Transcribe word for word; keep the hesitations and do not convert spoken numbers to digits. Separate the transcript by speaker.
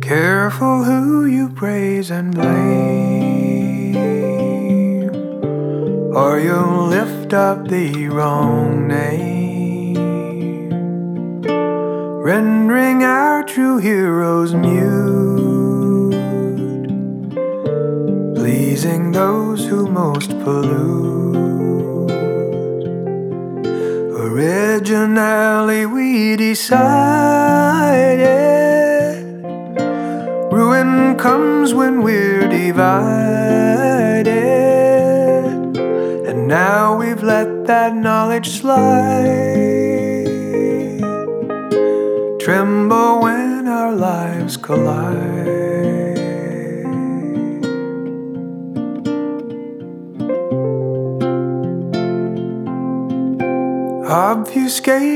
Speaker 1: Careful who you praise and blame, or you'll lift up the wrong name, rendering our true heroes mute, pleasing those who most pollute. Originally we decided ruin comes when we're divided, and now we've let that knowledge slide. Tremble when our lives collide. Obfuscate